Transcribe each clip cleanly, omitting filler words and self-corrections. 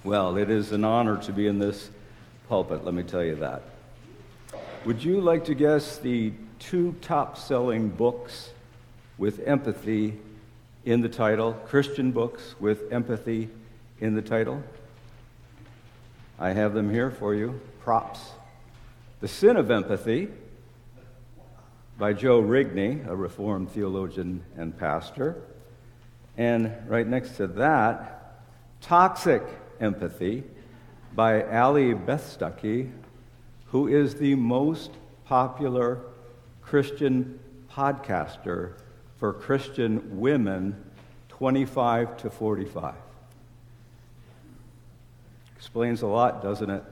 Well, it is an honor to be in this pulpit, let me tell you that. Would you like to guess the 2 top-selling books with empathy in the title? Christian books with empathy in the title? I have them here for you. Props. The Sin of Empathy by Joe Rigney, a Reformed theologian and pastor. And right next to that, Toxic Empathy by Ali Bethstucky, who is the most popular Christian podcaster for Christian women 25 to 45. Explains a lot, doesn't it?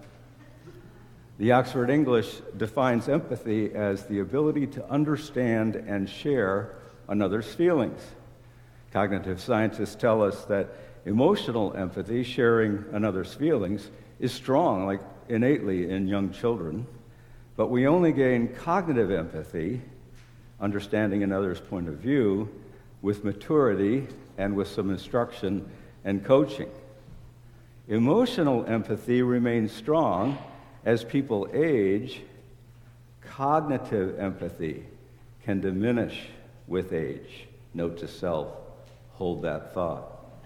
The Oxford English defines empathy as the ability to understand and share another's feelings. Cognitive scientists tell us that emotional empathy, sharing another's feelings, is strong, like innately in young children, but we only gain cognitive empathy, understanding another's point of view, with maturity and with some instruction and coaching. Emotional empathy remains strong as people age. Cognitive empathy can diminish with age. Note to self, hold that thought.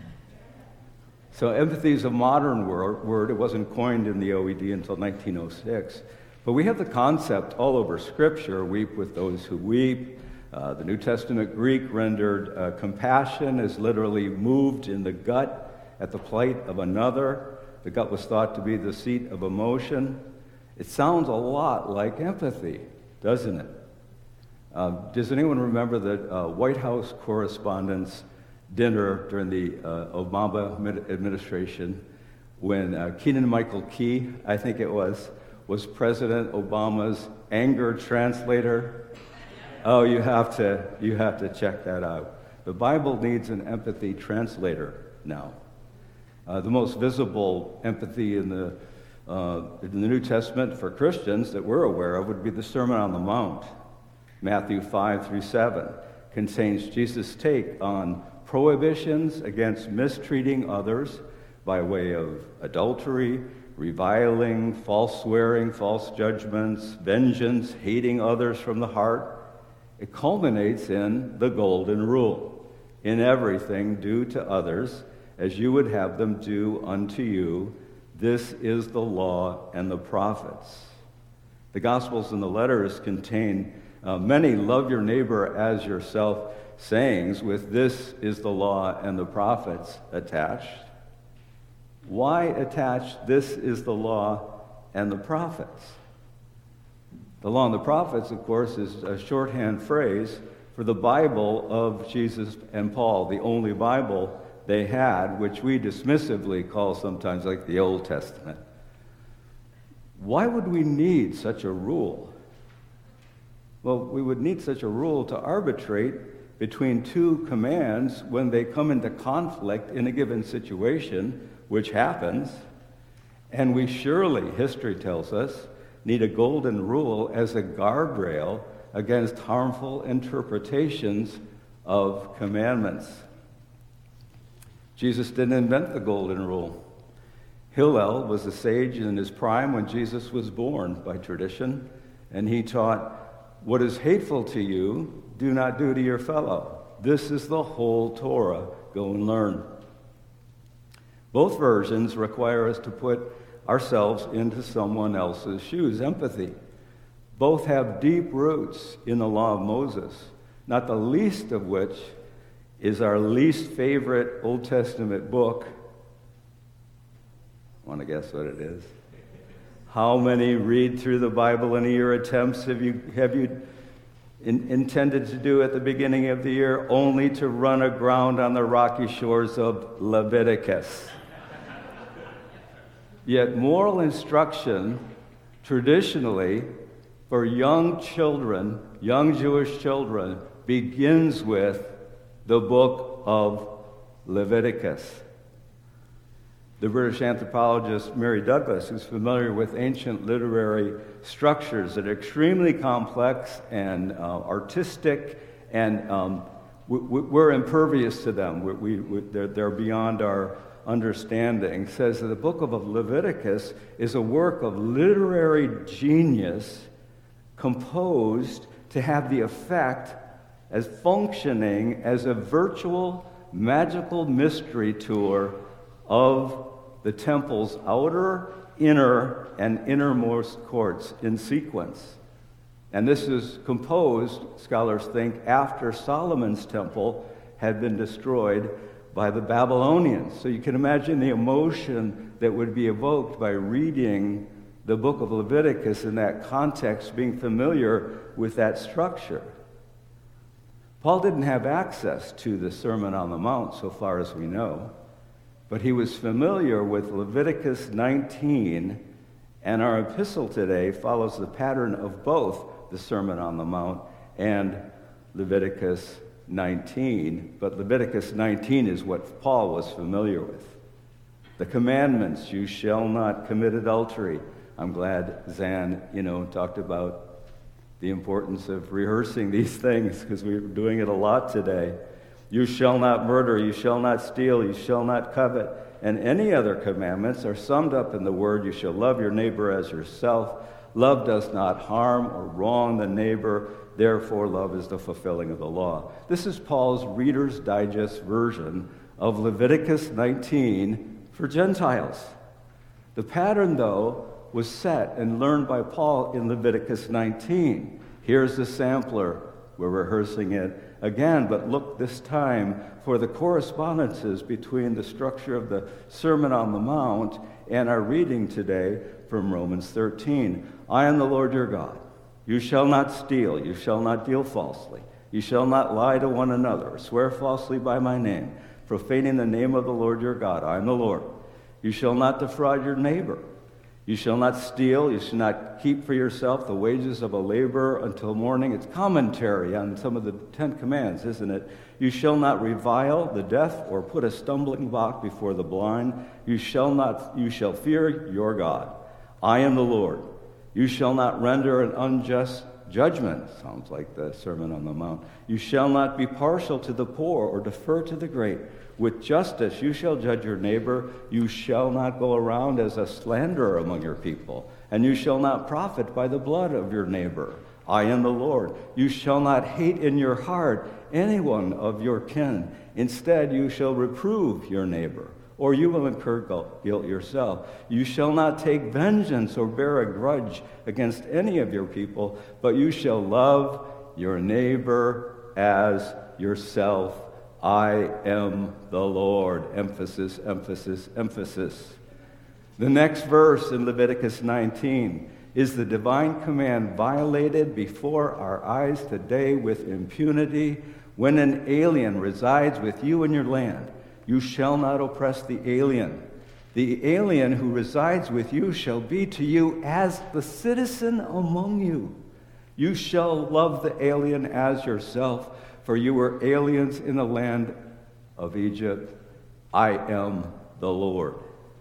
So empathy is a modern word. It wasn't coined in the OED until 1906. But we have the concept all over Scripture, weep with those who weep. The New Testament Greek rendered compassion is literally moved in the gut at the plight of another. The gut was thought to be the seat of emotion. It sounds a lot like empathy, doesn't it? Does anyone remember the White House Correspondents' Dinner during the Obama administration when Kenan Michael Key, I think it was President Obama's anger translator? Oh, you have to check that out. The Bible needs an empathy translator now. The most visible empathy in the New Testament for Christians that we're aware of would be the Sermon on the Mount. Matthew 5 through 7 contains Jesus' take on prohibitions against mistreating others by way of adultery, reviling, false swearing, false judgments, vengeance, hating others from the heart. It culminates in the golden rule. In everything, do to others as you would have them do unto you. This is the law and the prophets. The Gospels and the letters contain many love your neighbor as yourself sayings with this is the law and the prophets attached. Why attach this is the law and the prophets? The law and the prophets, of course, is a shorthand phrase for the Bible of Jesus and Paul, the only Bible they had, which we dismissively call sometimes like the Old Testament. Why would we need such a rule? Well, we would need such a rule to arbitrate between 2 commands when they come into conflict in a given situation, which happens. And we surely, history tells us, need a golden rule as a guardrail against harmful interpretations of commandments. Jesus didn't invent the golden rule. Hillel was a sage in his prime when Jesus was born by tradition, and he taught, "What is hateful to you, do not do to your fellow. This is the whole Torah. Go and learn." Both versions require us to put ourselves into someone else's shoes, empathy. Both have deep roots in the law of Moses, not the least of which is our least favorite Old Testament book. Want to guess what it is? How many read through the Bible in a year attempts have you intended to do at the beginning of the year, only to run aground on the rocky shores of Leviticus? Yet moral instruction, traditionally, for young children, young Jewish children, begins with the book of Leviticus. The British anthropologist Mary Douglas, who's familiar with ancient literary structures that are extremely complex and artistic, and we're impervious to them. They're beyond our understanding, says that the book of Leviticus is a work of literary genius composed to have the effect as functioning as a virtual magical mystery tour of the temple's outer, inner, and innermost courts in sequence. And this is composed, scholars think, after Solomon's temple had been destroyed by the Babylonians. So you can imagine the emotion that would be evoked by reading the book of Leviticus in that context, being familiar with that structure. Paul didn't have access to the Sermon on the Mount, so far as we know, but he was familiar with Leviticus 19, and our epistle today follows the pattern of both the Sermon on the Mount and Leviticus 19. But Leviticus 19 is what Paul was familiar with. The commandments, you shall not commit adultery. I'm glad Zan, talked about the importance of rehearsing these things because we're doing it a lot today. You shall not murder, you shall not steal, you shall not covet. And any other commandments are summed up in the word, you shall love your neighbor as yourself. Love does not harm or wrong the neighbor, therefore love is the fulfilling of the law. This is Paul's Reader's Digest version of Leviticus 19 for Gentiles. The pattern, though, was set and learned by Paul in Leviticus 19. Here's the sampler. We're rehearsing it again, but look this time for the correspondences between the structure of the Sermon on the Mount and our reading today from Romans 13. I am the Lord your God. You shall not steal. You shall not deal falsely. You shall not lie to one another or swear falsely by my name, profaning the name of the Lord your God. I am the Lord. You shall not defraud your neighbor. You shall not steal. You shall not keep for yourself the wages of a laborer until morning. It's commentary on some of the 10 commands, isn't it? You shall not revile the deaf or put a stumbling block before the blind. You shall fear your God. I am the Lord. You shall not render an unjust judgment. Sounds like the Sermon on the Mount. You shall not be partial to the poor or defer to the great. With justice you shall judge your neighbor. You shall not go around as a slanderer among your people. And you shall not profit by the blood of your neighbor. I am the Lord. You shall not hate in your heart anyone of your kin. Instead, you shall reprove your neighbor, or you will incur guilt yourself. You shall not take vengeance or bear a grudge against any of your people, but you shall love your neighbor as yourself. I am the Lord. Emphasis, emphasis, emphasis. The next verse in Leviticus 19 is the divine command violated before our eyes today with impunity. When an alien resides with you in your land, you shall not oppress the alien. The alien who resides with you shall be to you as the citizen among you. You shall love the alien as yourself, for you were aliens in the land of Egypt. I am the Lord.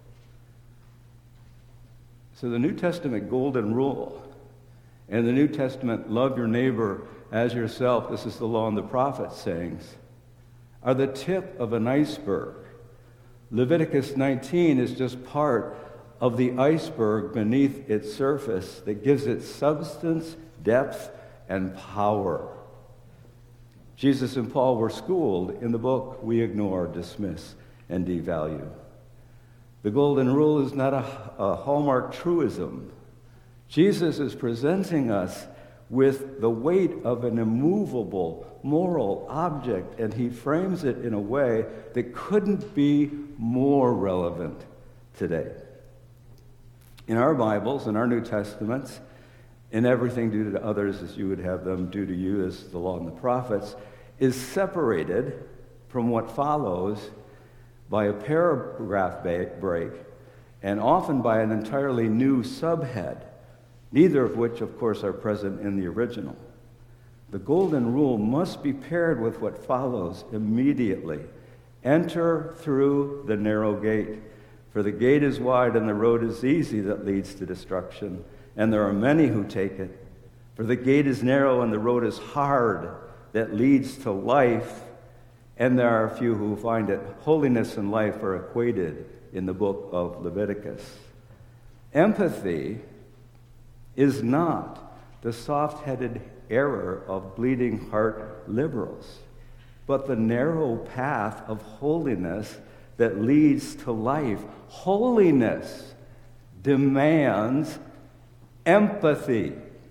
So the New Testament golden rule and the New Testament love your neighbor as yourself, this is the law and the prophets sayings, are the tip of an iceberg. Leviticus 19 is just part of the iceberg beneath its surface that gives it substance, depth, and power. Jesus and Paul were schooled in the book we ignore, dismiss, and devalue. The golden rule is not a hallmark truism. Jesus is presenting us with the weight of an immovable moral object, and he frames it in a way that couldn't be more relevant today. In our Bibles, in our New Testaments, in everything do to others as you would have them do to you, as the law and the prophets, is separated from what follows by a paragraph break, and often by an entirely new subhead, neither of which, of course, are present in the original. The golden rule must be paired with what follows immediately. Enter through the narrow gate, for the gate is wide and the road is easy that leads to destruction, and there are many who take it. For the gate is narrow and the road is hard that leads to life, And there are a few who find that holiness and life are equated in the book of Leviticus. Empathy is not the soft-headed error of bleeding heart liberals, but the narrow path of holiness that leads to life. Holiness demands empathy.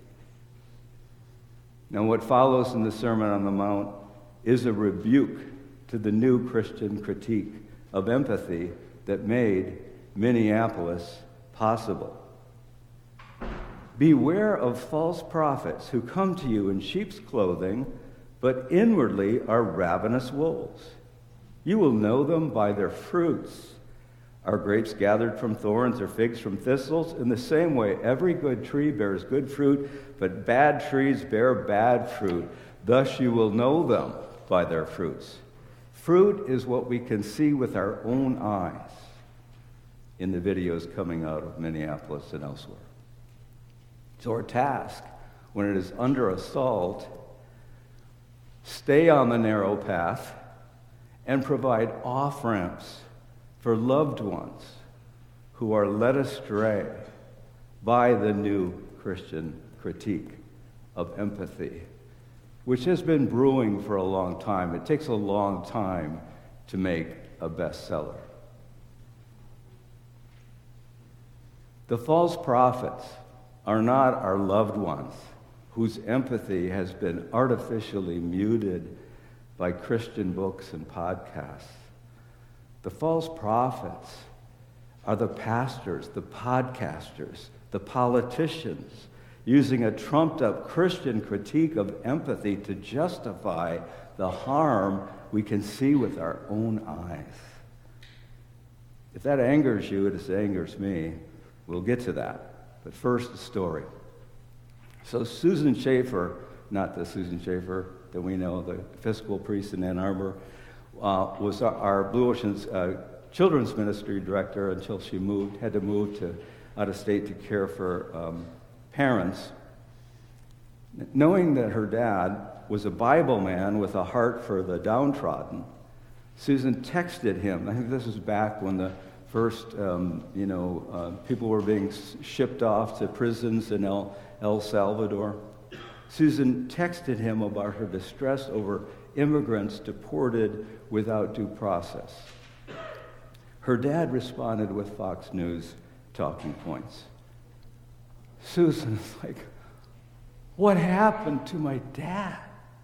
Now, what follows in the Sermon on the Mount is a rebuke to the new Christian critique of empathy that made Minneapolis possible. Beware of false prophets who come to you in sheep's clothing, but inwardly are ravenous wolves. You will know them by their fruits. Are grapes gathered from thorns or figs from thistles? In the same way, every good tree bears good fruit, but bad trees bear bad fruit. Thus you will know them by their fruits. Fruit is what we can see with our own eyes in the videos coming out of Minneapolis and elsewhere. So our task, when it is under assault, stay on the narrow path and provide off-ramps for loved ones who are led astray by the new Christian critique of empathy, which has been brewing for a long time. It takes a long time to make a bestseller. The false prophets are not our loved ones whose empathy has been artificially muted by Christian books and podcasts. The false prophets are the pastors, the podcasters, the politicians, using a trumped-up Christian critique of empathy to justify the harm we can see with our own eyes. If that angers you, it angers me. We'll get to that. But first, the story. So Susan Schaefer, not the Susan Schaefer that we know, the Episcopal priest in Ann Arbor, was our Blue Ocean's children's ministry director until she had to move out of state to care for parents. Knowing that her dad was a Bible man with a heart for the downtrodden, Susan texted him. I think this was back when the first, people were being shipped off to prisons in El Salvador. Susan texted him about her distress over immigrants deported without due process. Her dad responded with Fox News talking points. Susan's like, what happened to my dad?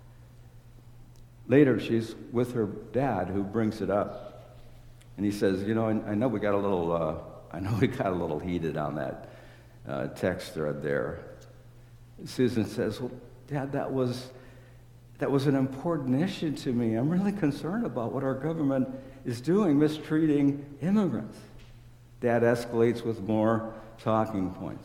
Later, she's with her dad, who brings it up. And he says, I know we got a little heated on that text thread there. Susan says, well, Dad, that was an important issue to me. I'm really concerned about what our government is doing, mistreating immigrants. Dad escalates with more talking points.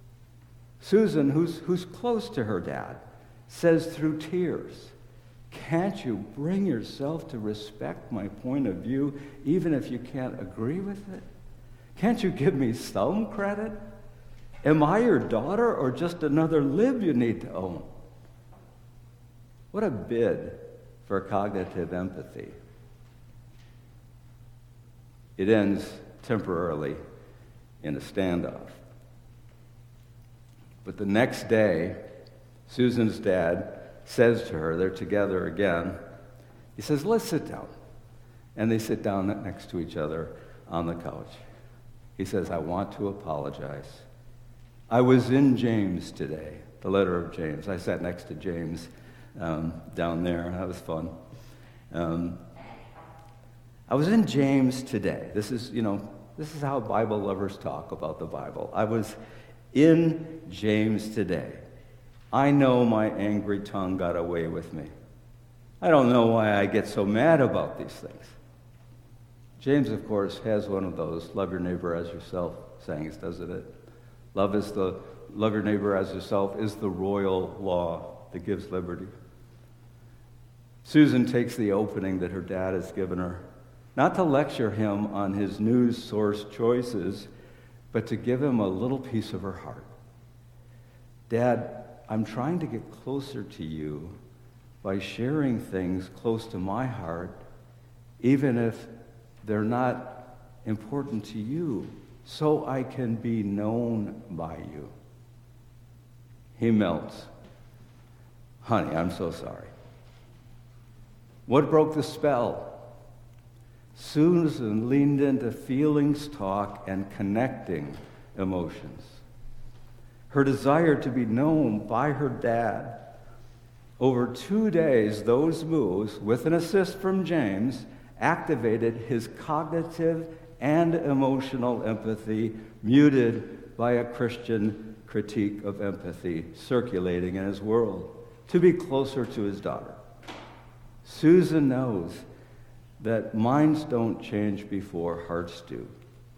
Susan, who's close to her dad, says through tears, can't you bring yourself to respect my point of view, even if you can't agree with it? Can't you give me some credit? Am I your daughter or just another lib you need to own? What a bid for cognitive empathy. It ends temporarily in a standoff. But the next day, Susan's dad says to her, they're together again, he says, let's sit down. And they sit down next to each other on the couch. He says, I want to apologize. I was in James today, the letter of James. I sat next to James down there. That was fun. I was in James today. This is how Bible lovers talk about the Bible. I was in James today. I know my angry tongue got away with me. I don't know why I get so mad about these things. James, of course, has one of those love your neighbor as yourself sayings, doesn't it? Love your neighbor as yourself is the royal law that gives liberty. Susan takes the opening that her dad has given her, not to lecture him on his news source choices, but to give him a little piece of her heart. Dad, I'm trying to get closer to you by sharing things close to my heart, even if they're not important to you, so I can be known by you. He melts. Honey, I'm so sorry. What broke the spell? Susan leaned into feelings talk and connecting emotions. Her desire to be known by her dad. Over 2 days, those moves, with an assist from James, activated his cognitive and emotional empathy, muted by a Christian critique of empathy circulating in his world, to be closer to his daughter. Susan knows that minds don't change before hearts do.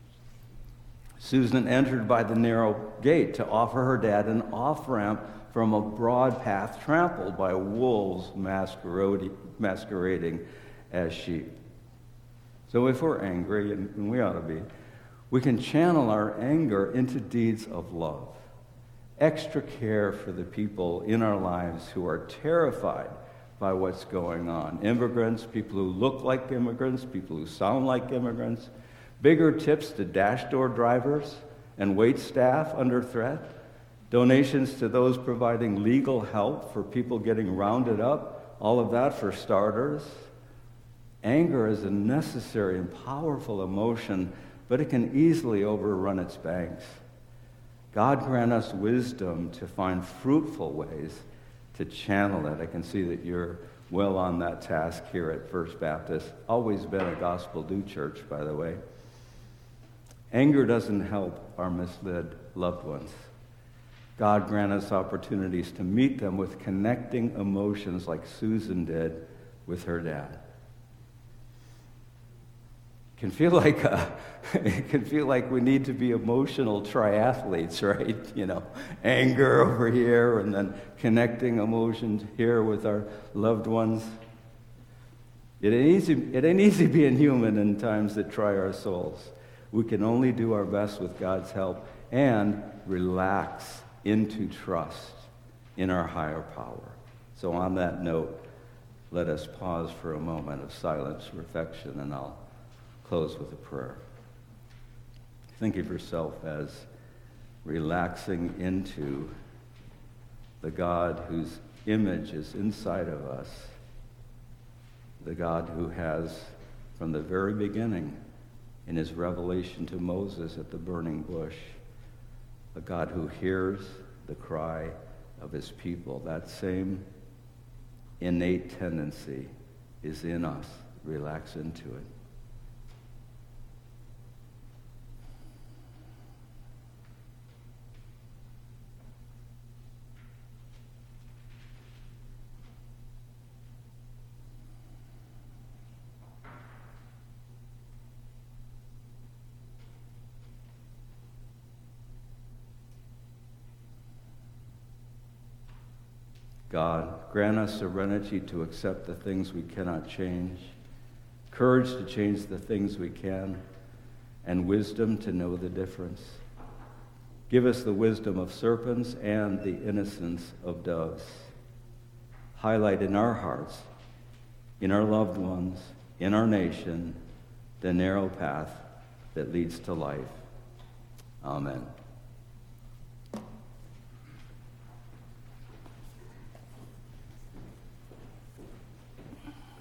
Susan entered by the narrow gate to offer her dad an off-ramp from a broad path trampled by wolves masquerading as sheep. So if we're angry, and we ought to be, we can channel our anger into deeds of love. Extra care for the people in our lives who are terrified by what's going on. Immigrants, people who look like immigrants, people who sound like immigrants. Bigger tips to dash door drivers and wait staff under threat. Donations to those providing legal help for people getting rounded up. All of that for starters. Anger is a necessary and powerful emotion, but it can easily overrun its banks. God grant us wisdom to find fruitful ways to channel it. I can see that you're well on that task here at First Baptist. Always been a gospel-do church, by the way. Anger doesn't help our misled loved ones. God grant us opportunities to meet them with connecting emotions like Susan did with her dad. It can feel like we need to be emotional triathletes, right? You know, anger over here and then connecting emotions here with our loved ones. It ain't easy being human in times that try our souls. We can only do our best with God's help and relax into trust in our higher power. So on that note, let us pause for a moment of silence, reflection, and I'll close with a prayer. Think of yourself as relaxing into the God whose image is inside of us, the God who has, from the very beginning, in his revelation to Moses at the burning bush, a God who hears the cry of his people. That same innate tendency is in us. Relax into it. God, grant us serenity to accept the things we cannot change, courage to change the things we can, and wisdom to know the difference. Give us the wisdom of serpents and the innocence of doves. Highlight in our hearts, in our loved ones, in our nation, the narrow path that leads to life. Amen.